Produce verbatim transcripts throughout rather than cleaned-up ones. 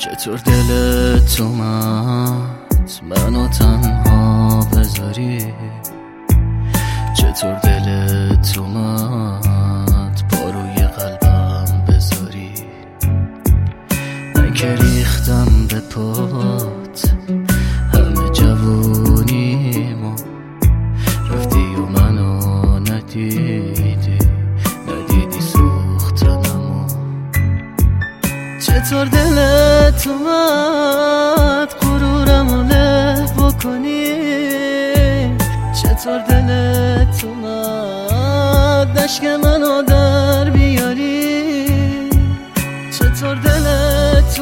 چطور دلت اومد منو تنها بذاری؟ چطور دلت اومد پا روی قلبم بذاری؟ من که ریختم به پات همه جوونیمو، رفتی و منو ندیدی، ندیدی سوختنمو. چطور دلت اومد غرورمو له بکنی؟ چطور دلت اومد اشک منو در بیاری؟ چطور دلت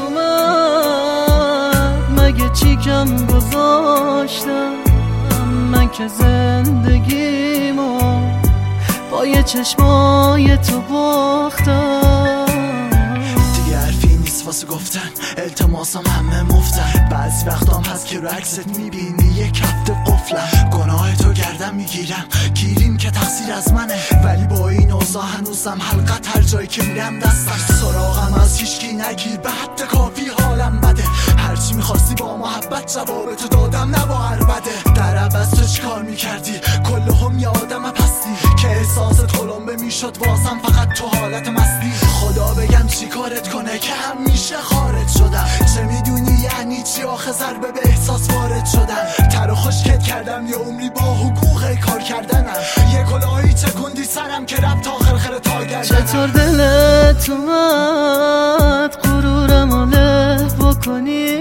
اومد مگه چی کم گذاشتم من که زندگیمو پای چشمای تو باختم؟ دیگه حرفی نیست واسه گفتن، التماسم همه مفتن. بعضی وقتام هست که رو عکست میبینی یک هفته قفلم، گناه تو گردم میگیرم، گیریم که تقصیر از منه، ولی با این اوضاع هنوزم حلقت هر جایی که میرم دستم. سراغم از هیچکی نگیر، به حد کافی حالم بده، هرچی میخواستی با محبت جواب تو دادم نه با عربده. در عوض تو چیکار میکردی؟ کلهم یه آدم پستی که احساست قلمبه میشد واسم فقط تو حالت مستی. خدا بگم چی کارت کنه که همیشه خارج شدم، چه میدونی یعنی چی آخه ضربه به احساس وارد شدن. تر و خشکت کردم یه عمری با حقوق کار کردنم، یه کلاهی چکوندی سرم که رفت تا خرخره تا گردنم. چطور دلت اومد غرورمو له بکنی؟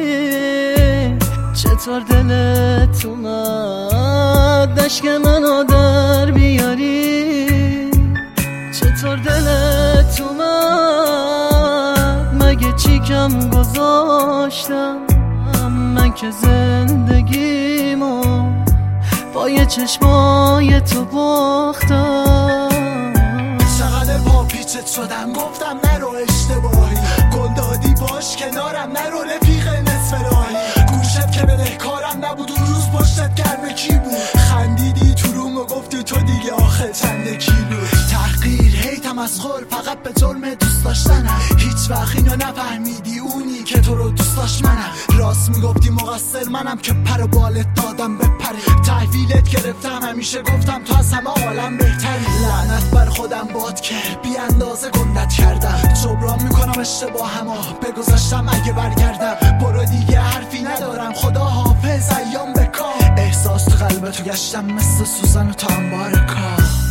چطور دلت اومد اشک منو در بیاری؟ چطور دلت اومد مگه چی کم گذاشتم من که زندگیمو پای چشمای تو باختم؟ چقدر پا پیچت شدم گفتم نرو اشتباهی، گل دادی باش کنارم نرو رفیق نصف راهی. گوشت که بدهکارم نبود اون روز پشتت گرم کی بود؟ خندیدی تو روم و گفتی تو دیگه آخه چند کیلو. تحقیر هی تمسخر فقط به جرم دوست داشتنم، هیچ وقت اینو نفهمیدی اونی که تو رو دوست داشت منم. راست میگفتی مقصر منم که پر و بالت دادم بپری، تحویلت گرفتم همیشه گفتم تو از همه عالم بهتری. لعنت بر خودم باد که بی اندازه گندت کردم، جبران میکنم اشتباهمو بگذاشتم اگه برگردم. برو دیگه حرفی ندارم، خدا حافظ ایام بکار. احساس تو قلب تو گشتم مثل سوزن و تا انبار کار.